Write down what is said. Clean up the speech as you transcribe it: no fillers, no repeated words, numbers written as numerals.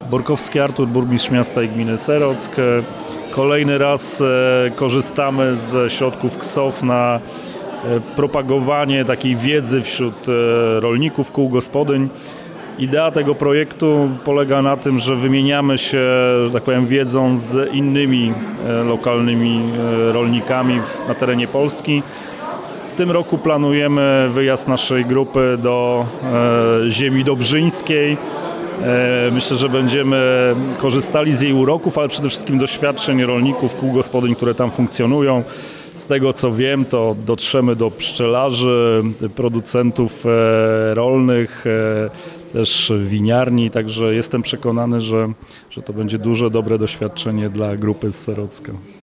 Borkowski Artur, burmistrz miasta i gminy Serock. Kolejny raz korzystamy ze środków KSOF na propagowanie takiej wiedzy wśród rolników, kół gospodyń. Idea tego projektu polega na tym, że wymieniamy się, że tak powiem, wiedzą z innymi lokalnymi rolnikami na terenie Polski. W tym roku planujemy wyjazd naszej grupy do ziemi dobrzyńskiej. Myślę, że będziemy korzystali z jej uroków, ale przede wszystkim doświadczeń rolników, kół gospodyń, które tam funkcjonują. Z tego co wiem, to dotrzemy do pszczelarzy, producentów rolnych, też winiarni, także jestem przekonany, że to będzie duże, dobre doświadczenie dla grupy z Serocka.